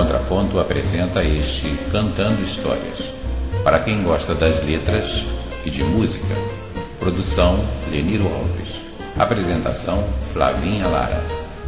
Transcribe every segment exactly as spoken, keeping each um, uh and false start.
Contraponto apresenta este Cantando Histórias. Para quem gosta das letras e de música, produção Leniro Alves. Apresentação Flavinha Lara.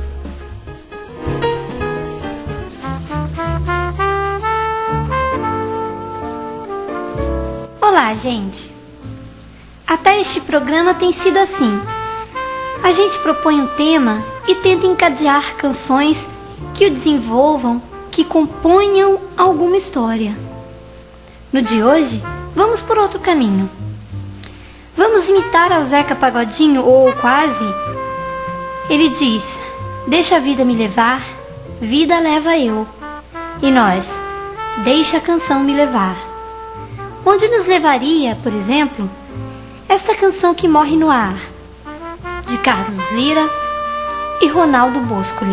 Olá, gente! Até este programa tem sido assim. A gente propõe um tema e tenta encadear canções que o desenvolvam, que componham alguma história. No de hoje, vamos por outro caminho. Vamos imitar ao Zeca Pagodinho, ou quase. Ele diz: deixa a vida me levar, vida leva eu. E nós: deixa a canção me levar. Onde nos levaria, por exemplo, esta canção que morre no ar, de Carlos Lyra e Ronaldo Boscoli.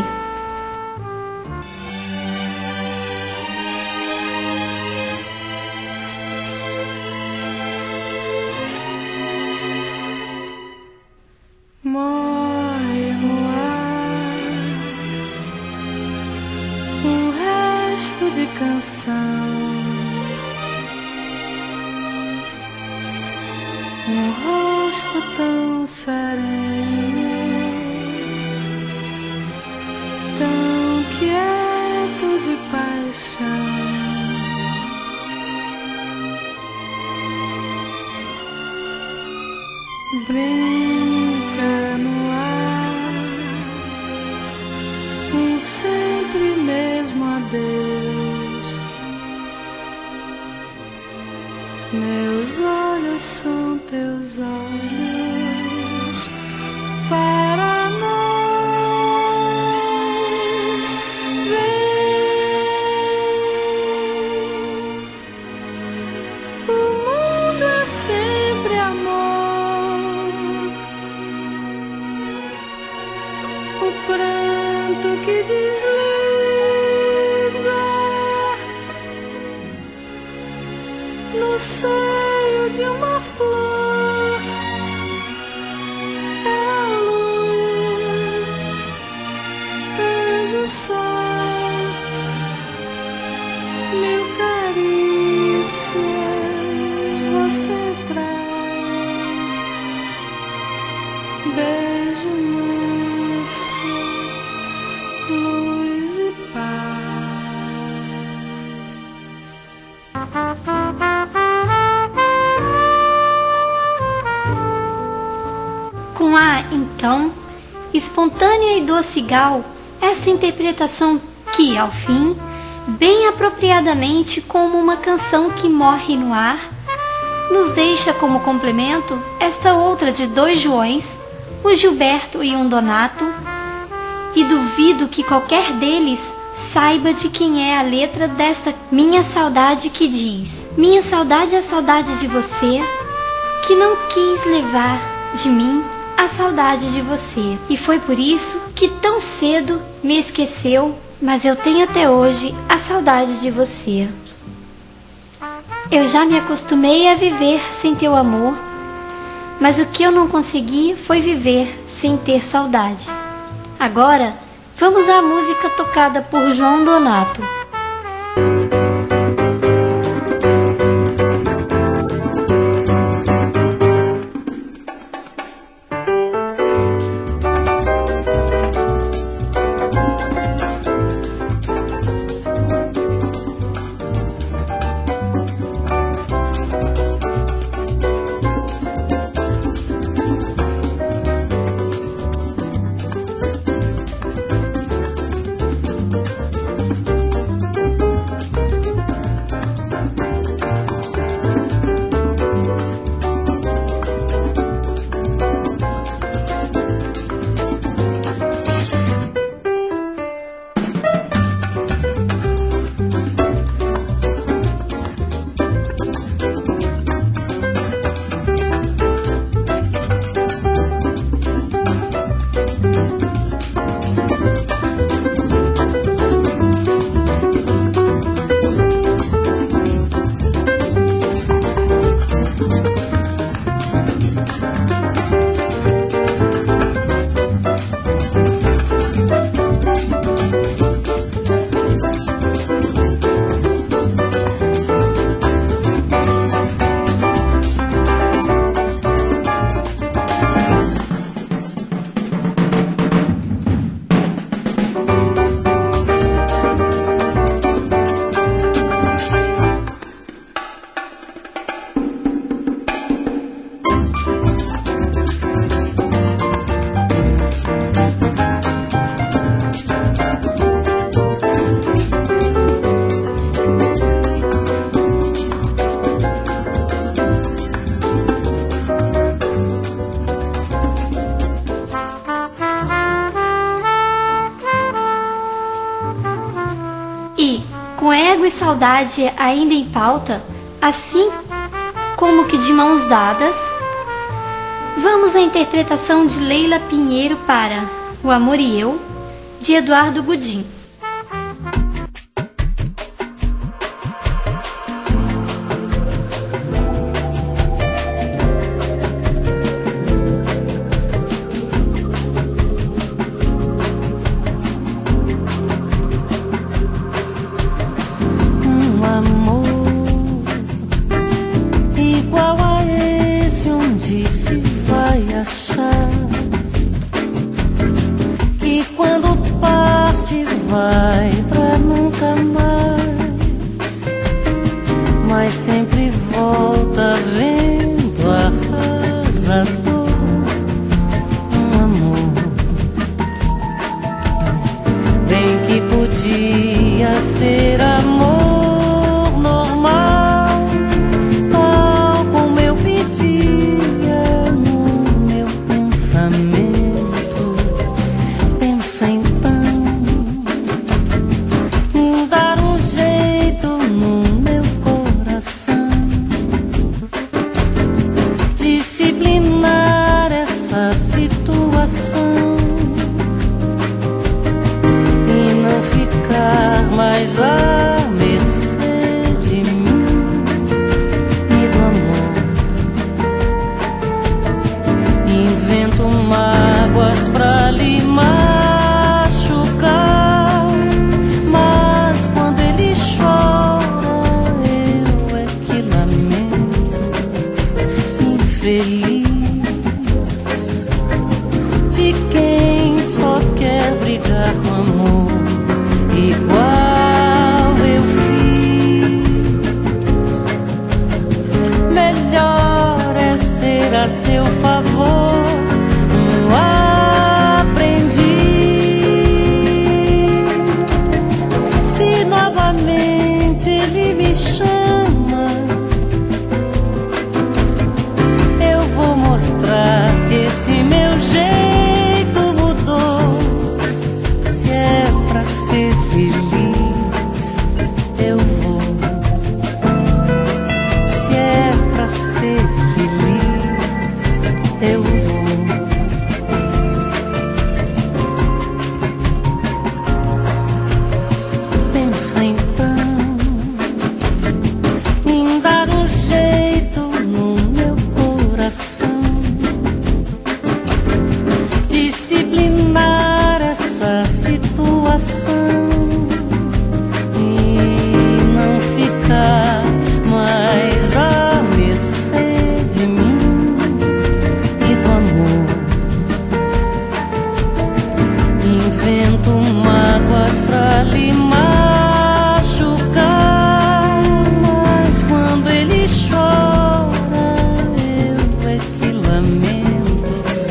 Morre no ar um resto de canção, um rosto tão sereno, tão quieto de paixão. Brinca no ar um sempre mesmo adeus. Meus olhos são teus olhos para nós. Vem, o mundo é sempre amor, o pranto que desliza no seio de uma flor é a luz, vejo só mil carícias você traz, beijo manso, luz e paz. Com a, então, espontânea e doce gal, essa interpretação que, ao fim, bem apropriadamente como uma canção que morre no ar, nos deixa como complemento esta outra de dois Joões, um Gilberto e um Donato, e duvido que qualquer deles saiba de quem é a letra desta Minha Saudade, que diz: minha saudade é a saudade de você, que não quis levar de mim a saudade de você, e foi por isso que tão cedo me esqueceu, mas eu tenho até hoje a saudade de você. Eu já me acostumei a viver sem teu amor, mas o que eu não consegui foi viver sem ter saudade. Agora, vamos à música tocada por João Donato. Com ego e saudade ainda em pauta, assim como que de mãos dadas, vamos à interpretação de Leila Pinheiro para O Amor e Eu, de Eduardo Gudim. Vai pra nunca mais, mas sempre volta vento arrasador. Um amor bem que podia ser amor normal, tal como eu pedia no meu pensamento. Penso então disciplinar essa situação e não ficar mais à mercê de mim e do amor. Invento mágoas pra lhe machucar, mas quando ele chora eu é que lamento. Infeliz de quem só quer brigar com amor, igual eu fiz. Melhor é ser a seu favor um aprendiz. Se novamente ele me chama, mostrar que esse meu jeito mudou. Se é pra ser feliz, eu vou. Se é pra ser feliz, eu vou. Penso então em dar um jeito no meu coração, disciplinar essa situação e não ficar mais à mercê de mim e do amor. Invento mágoas pra lhe machucar, mas quando ele chora eu é que lamento.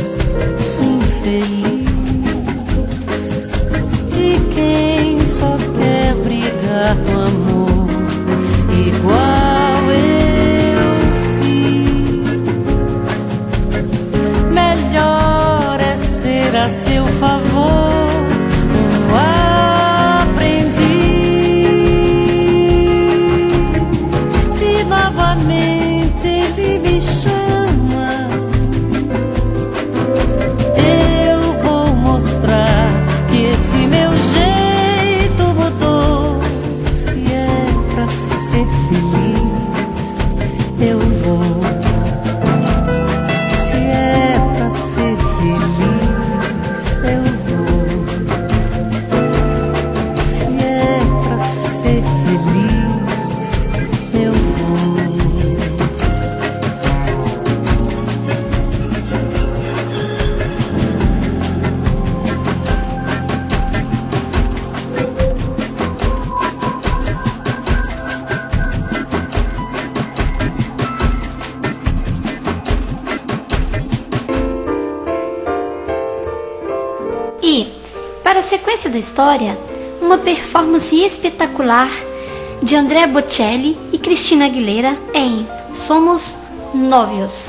Infeliz de quem só quer brigar com amor, igual eu fiz. Melhor é ser a seu favor um aprendiz. Se novamente ele me chama, eu vou mostrar que esse meu jeito mudou. Se é pra ser feliz, eu vou. Se é pra ser feliz, eu vou. Se é pra ser feliz, eu vou. E, para a sequência da história, uma performance espetacular de Andrea Bocelli e Cristina Aguilera em Somos Novios.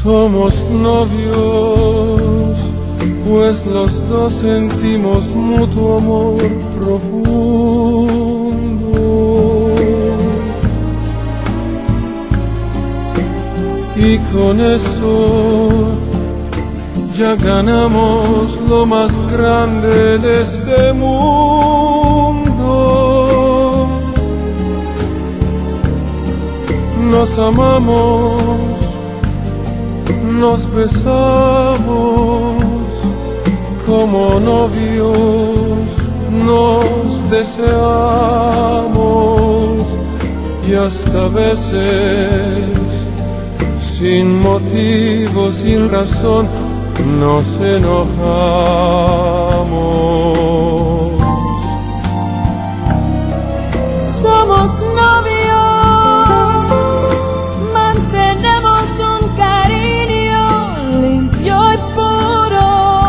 Somos novios, pues los dos sentimos mutuo amor profundo. Y con eso ya ganamos lo más grande de este mundo. Nos amamos, nos besamos como novios, nos deseamos y hasta veces sin motivo, sin razón, nos enojamos. Somos novios, mantenemos un cariño limpio y puro.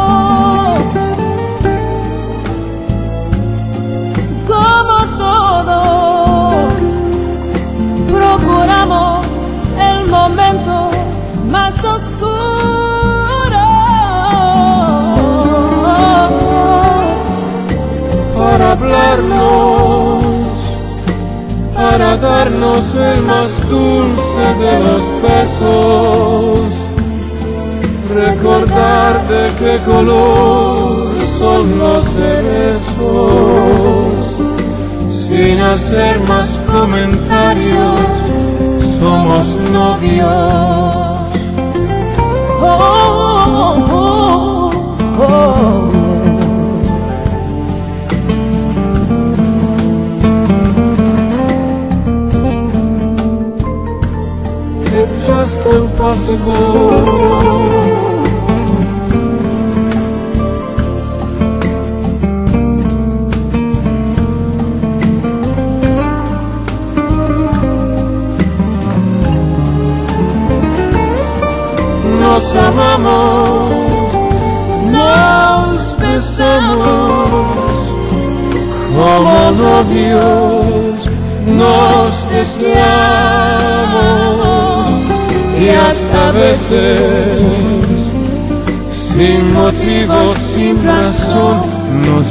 Como todos, procuramos el momento más oscuro para hablarnos, para darnos el más dulce de los besos, recordar de qué color son los cerezos, sin hacer más comentarios, somos novios. Oh, oh, oh, oh. It's just impossible. Nos amamos, nos besamos como novios, nos deseamos y hasta veces sin motivo, sin razón, nos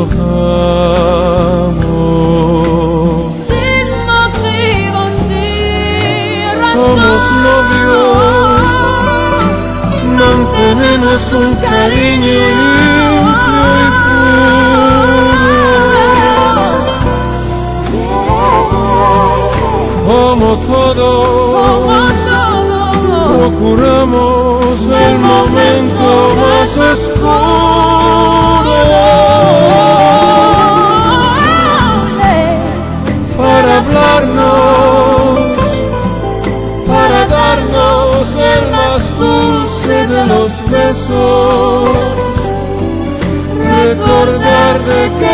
enojamos. Sin motivo, sin razón. Somos novios, mantenemos un cariño limpio y puro. Como todos, procuramos el momento más oscuro para hablarnos, para darnos el más dulce de los besos, recordar de qué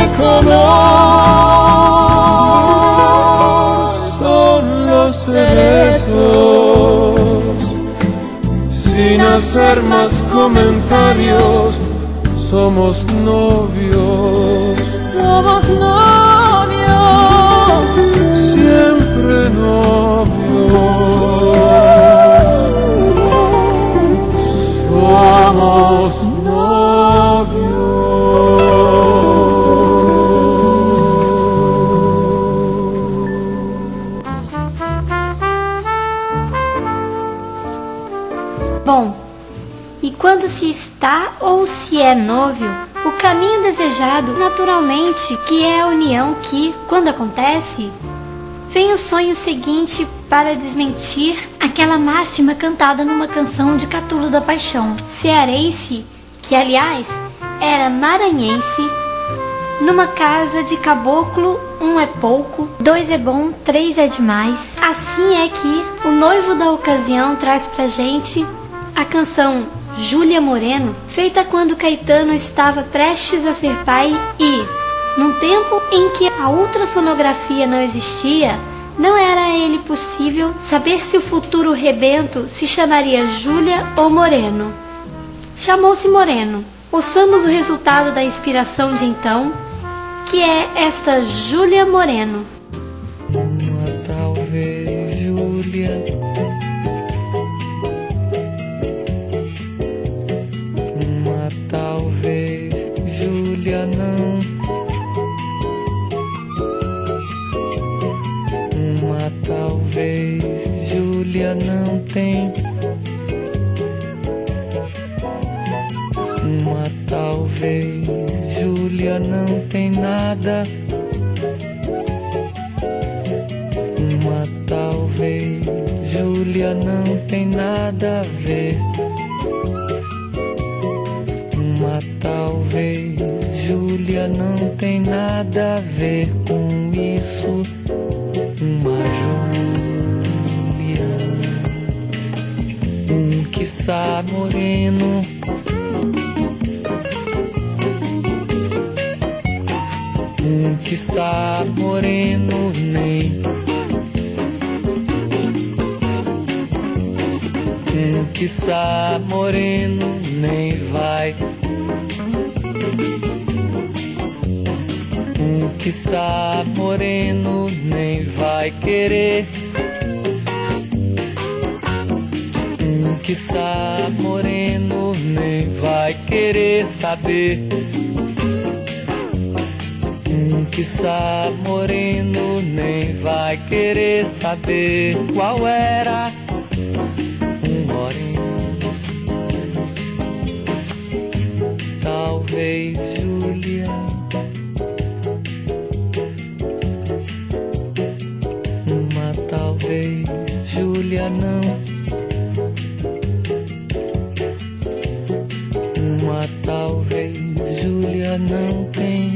color son los cerezos, sin hacer más comentarios, somos novios, somos novios, siempre novios. Somos Bom, e quando se está ou se é nóvio, o caminho desejado, naturalmente, que é a união que, quando acontece, vem o sonho seguinte para desmentir aquela máxima cantada numa canção de Catulo da Paixão, cearense, que aliás era maranhense, numa casa de caboclo, um é pouco, dois é bom, três é demais. Assim é que o noivo da ocasião traz pra gente a canção Júlia Moreno, feita quando Caetano estava prestes a ser pai e, num tempo em que a ultrassonografia não existia, não era a ele possível saber se o futuro rebento se chamaria Júlia ou Moreno. Chamou-se Moreno. Ouçamos o resultado da inspiração de então, que é esta Júlia Moreno. Uma talvez Júlia tem. Uma talvez, Júlia, não tem nada. Uma talvez, Júlia, não tem nada a ver. Uma talvez, Júlia, não tem nada a ver com isso. Uma Júlia, um quiçá moreno, um quiçá moreno nem, um quiçá moreno nem vai. Um quiçá moreno nem vai querer. Um quiçá moreno nem vai querer saber. Um quiçá moreno nem vai querer saber qual era um moreno. Talvez, Júlia, talvez, Júlia, não. Uma talvez, Júlia, não tem.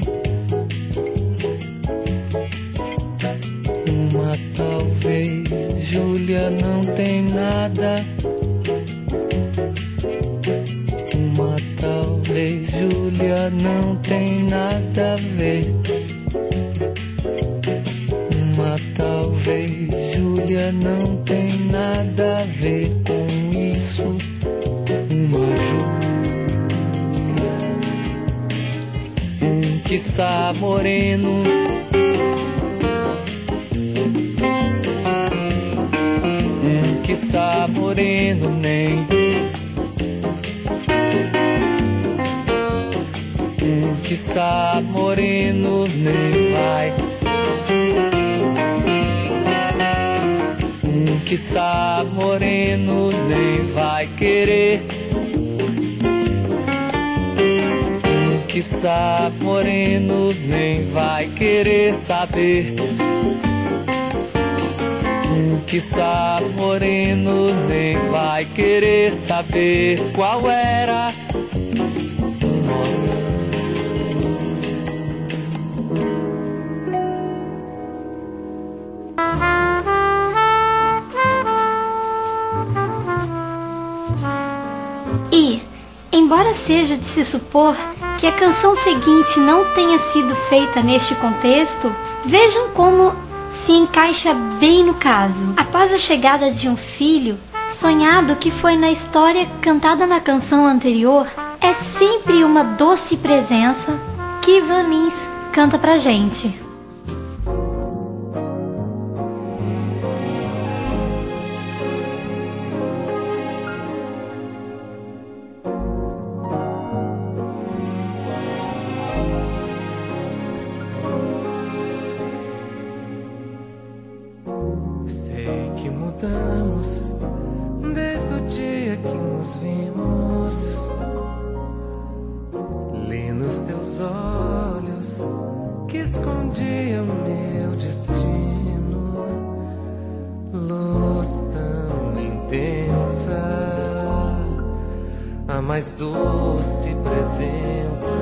Uma talvez, Júlia, não tem nada. Uma talvez, Júlia, não tem nada a ver. Uma talvez, Júlia, não tem nada a ver com isso. Uma Júlia, um quiçá moreno, um quiçá moreno nem, um quiçá moreno nem vai. Um quiçá moreno nem vai querer. Um quiçá moreno nem vai querer saber. Um quiçá moreno nem vai querer saber qual era um moreno. E, embora seja de se supor que a canção seguinte não tenha sido feita neste contexto, vejam como se encaixa bem no caso. Após a chegada de um filho, sonhado que foi na história cantada na canção anterior, é sempre uma doce presença que Ivan Lins canta pra gente. Mudamos desde o dia que nos vimos. Li nos teus olhos que escondia o meu destino. Luz tão intensa, a mais doce presença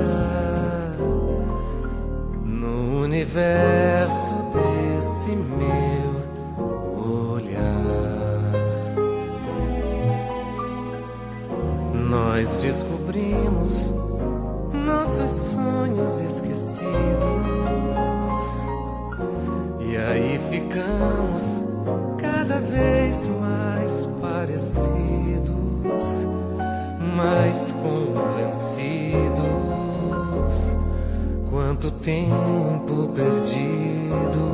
no universo desse meu nós descobrimos nossos sonhos esquecidos. E aí ficamos cada vez mais parecidos, mais convencidos. Quanto tempo perdido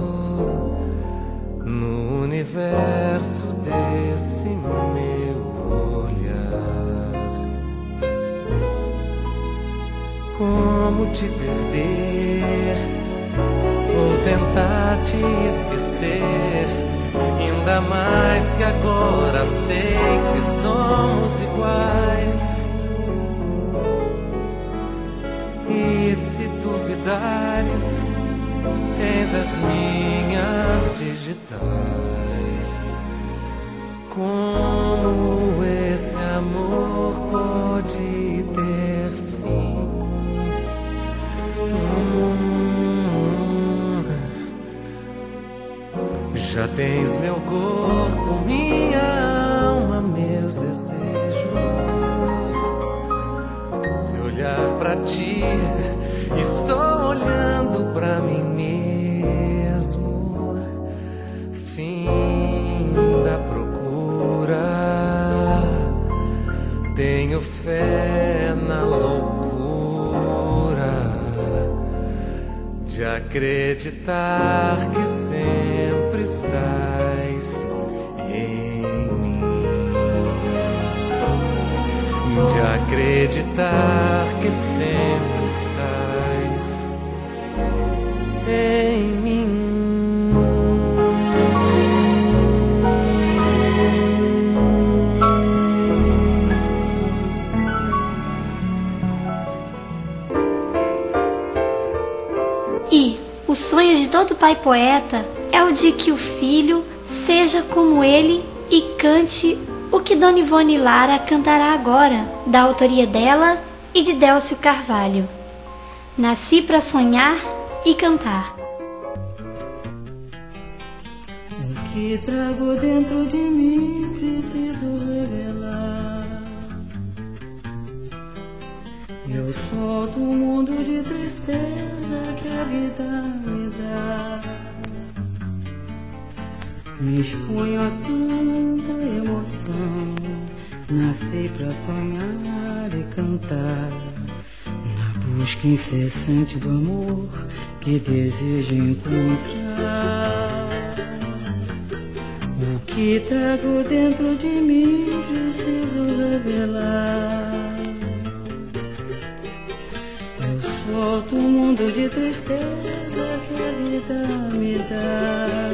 no universo desse meu como te perder ou tentar te esquecer, Ainda mais que agora sei que somos iguais. E se duvidares, tens as minhas digitais. Como esse amor pode ter fim? Hum, já tens meu corpo, minha alma, meus desejos. Se olhar pra ti, estou olhando pra mim mesmo. Fim da procura. Tenho fé na loucura de acreditar que sempre estás em mim. De acreditar que sempre estás em mim. E o sonho de todo pai poeta é o de que o filho seja como ele e cante o que Dona Ivone Lara cantará agora, da autoria dela e de Délcio Carvalho. Nasci pra sonhar e cantar. O que trago dentro de mim preciso revelar. Eu solto um mundo de tristeza que a vida me dá. Me exponho a tanta emoção. Nasci pra sonhar e cantar, na busca incessante do amor que desejo encontrar. O que trago dentro de mim preciso revelar. Eu solto um mundo de tristeza que a vida me dá.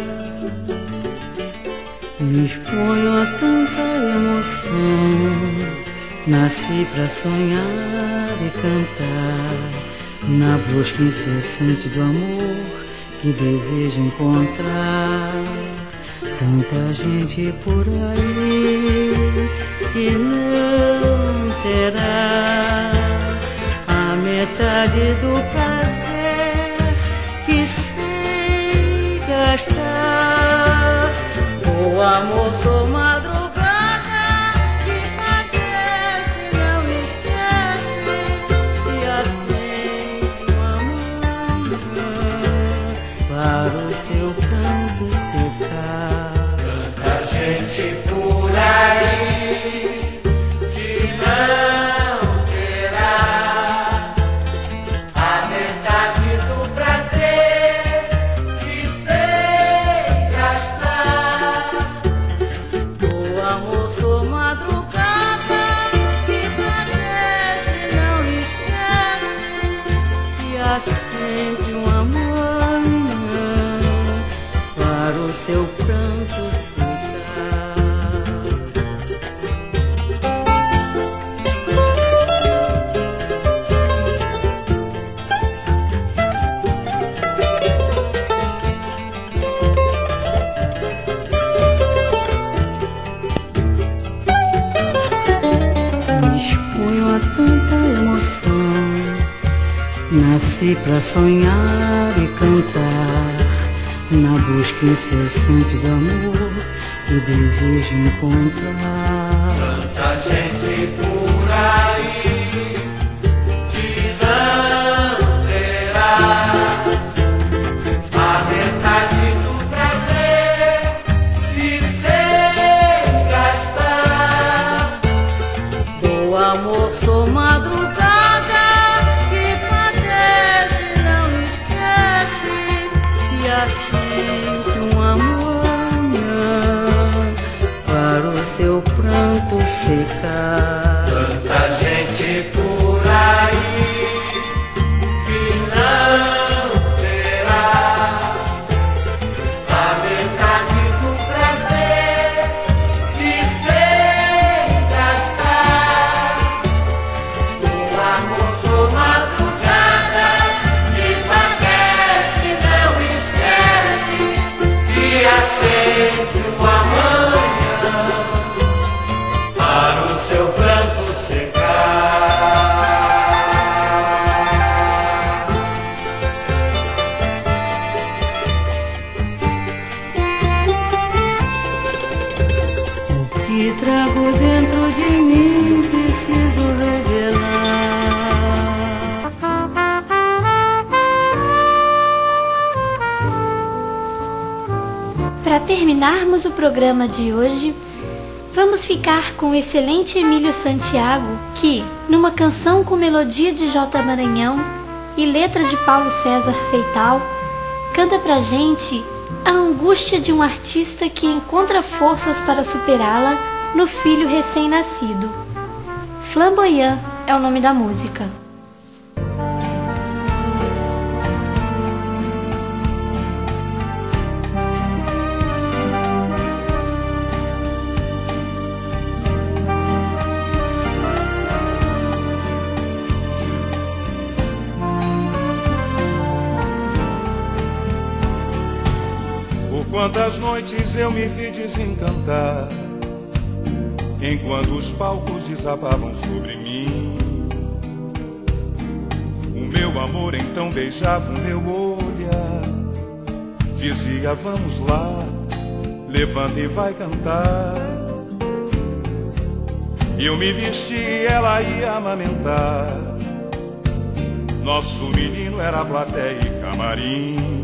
Me exponho a tanta emoção. Nasci pra sonhar e cantar, na busca incessante do amor que desejo encontrar. Tanta gente por aí que não terá a metade do prazer que sei gastar. O amor sou madrugada que padece, não esquece, e assim uma manhã para o seu pranto secar. Tanta gente por aí que não terá a metade do prazer que sei gastar. O amor sou madrugada que padece, não esquece, e há sempre uma manhã para o seu pranto secar. Me exponho a tanta emoção. Nasci pra sonhar e cantar, na busca incessante do amor que desejo encontrar. Tanta gente por aí que não terá a metade do prazer que sei gastar. Do amor sou madrugada que padece, não esquece, e há sempre uma manhã para o seu pranto secar. Tanta gente por aí que não terá a metade do prazer terminarmos o programa de hoje, vamos ficar com o excelente Emílio Santiago, que, numa canção com melodia de J. Maranhão e letra de Paulo César Feital, canta pra gente a angústia de um artista que encontra forças para superá-la no filho recém-nascido. Flamboyant é o nome da música. Quantas noites eu me vi desencantar, enquanto os palcos desabavam sobre mim. O meu amor então beijava o meu olhar, dizia: vamos lá, levanta e vai cantar. E eu me vesti e ela ia amamentar. Nosso menino era plateia e camarim,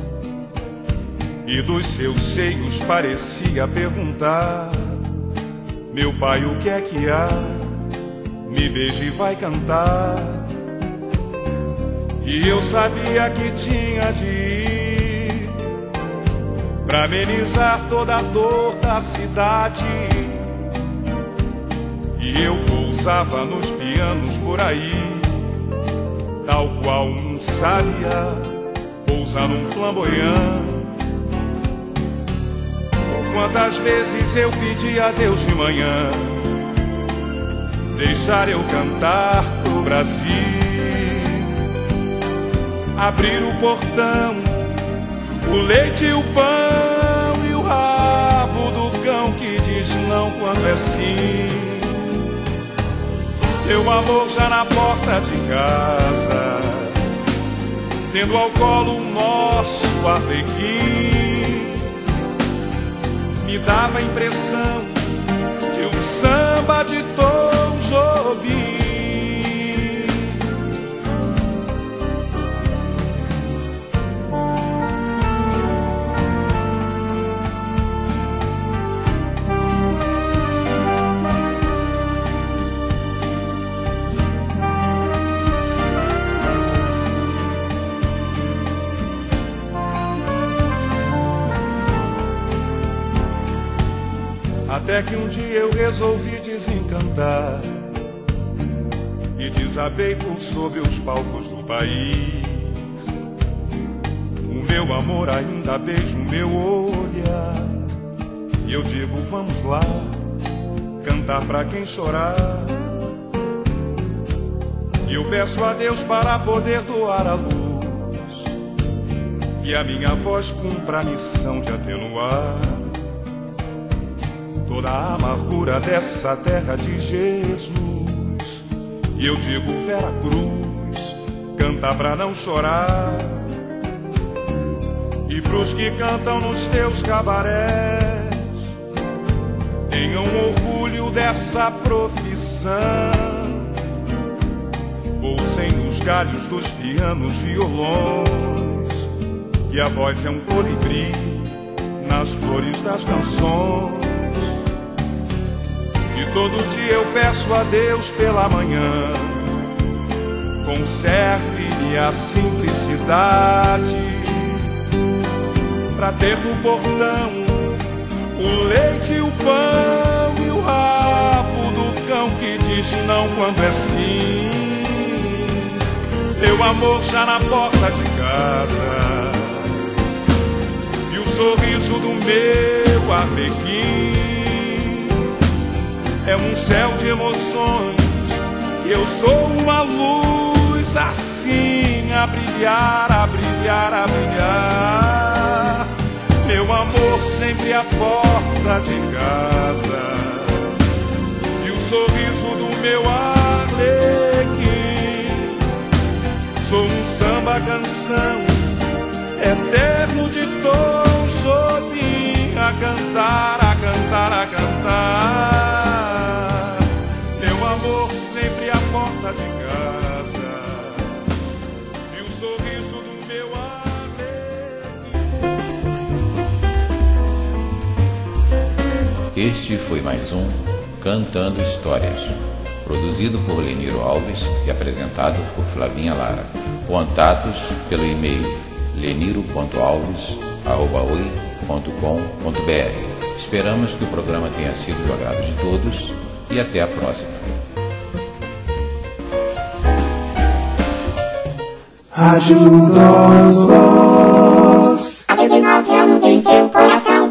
e dos seus seios parecia perguntar: meu pai, o que é que há? Me beije e vai cantar. E eu sabia que tinha de ir pra amenizar toda a dor da cidade. E eu pousava nos pianos por aí, tal qual um sábia pousa num flamboyant. Quantas vezes eu pedi a Deus de manhã deixar eu cantar pro Brasil, abrir o portão, o leite e o pão e o rabo do cão que diz não quando é sim. Teu amor já na porta de casa, tendo ao colo o nosso arlequim, me dava a impressão de um samba de Tom Jobim. Até que um dia eu resolvi desencantar e desabei por sobre os palcos do país. O meu amor ainda beija o meu olhar, e eu digo: vamos lá, cantar pra quem chorar. E eu peço a Deus para poder doar a luz, que a minha voz cumpra a missão de atenuar toda a amargura dessa terra de Jesus. E eu digo: Vera Cruz, canta pra não chorar. E pros que cantam nos teus cabarés, tenham orgulho dessa profissão. Pousem nos galhos dos pianos, violões, e a voz é um colibri nas flores das canções. Todo dia eu peço a Deus pela manhã, conserve-lhe a simplicidade, pra ter no portão o leite e o pão e o rabo do cão que diz não quando é sim. Teu amor já na porta de casa, e o sorriso do meu arlequim é um céu de emoções, e eu sou uma luz assim, a brilhar, a brilhar, a brilhar. Meu amor sempre à porta de casa, e o sorriso do meu arlequim. Sou um samba canção eterno de Tom Jobim, a cantar, a cantar, a cantar. Amor sempre à porta de casa, e o sorriso do meu arlequim. Este foi mais um Cantando Histórias, produzido por Leniro Alves e apresentado por Flavinha Lara. Contatos pelo e-mail leniro ponto alves arroba oi ponto com ponto br. Esperamos que o programa tenha sido do agrado de todos e até a próxima. Rádio Nós Voz. Há dezenove anos em seu coração.